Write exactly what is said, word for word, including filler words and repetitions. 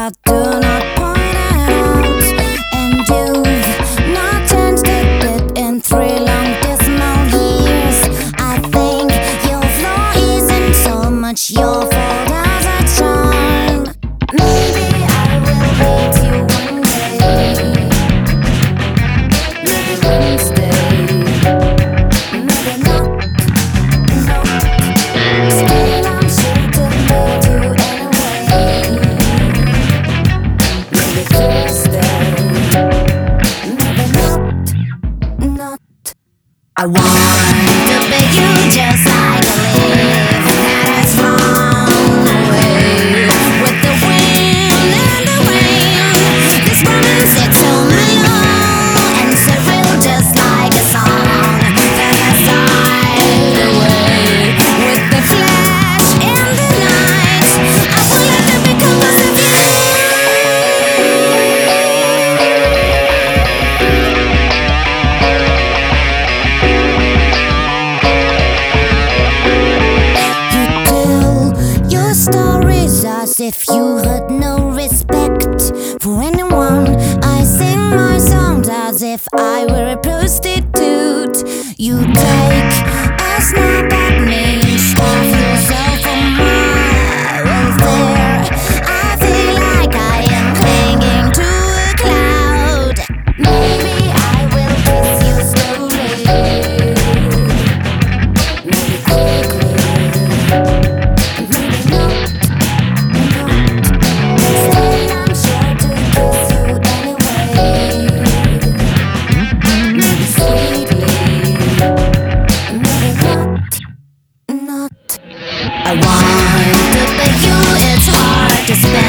but do not point it out. And you've not changed a bit in three long dismal years. I think your flaw isn't so much your fault as a charm. Maybe I will meet you one day, maybe Wednesday, maybe not, no. Still I'm sure to meet you anyway. Maybe Thursday, maybe not, not. I want to be you just like a leaf that has flown away with the wind and the rain. This romance it's so mellow and surreal, just like a song that has died away with the flash in the night. I wanted to be composed of you. Your stories as if you had no respect for anyone. I sing my songs as if I were a prostitute. You take a snap at me, stuff yourself a mile there. I feel like I am clinging to a cloud. Maybe I will kiss you slowly, maybe quickly. I want to be you, it's hard to spend.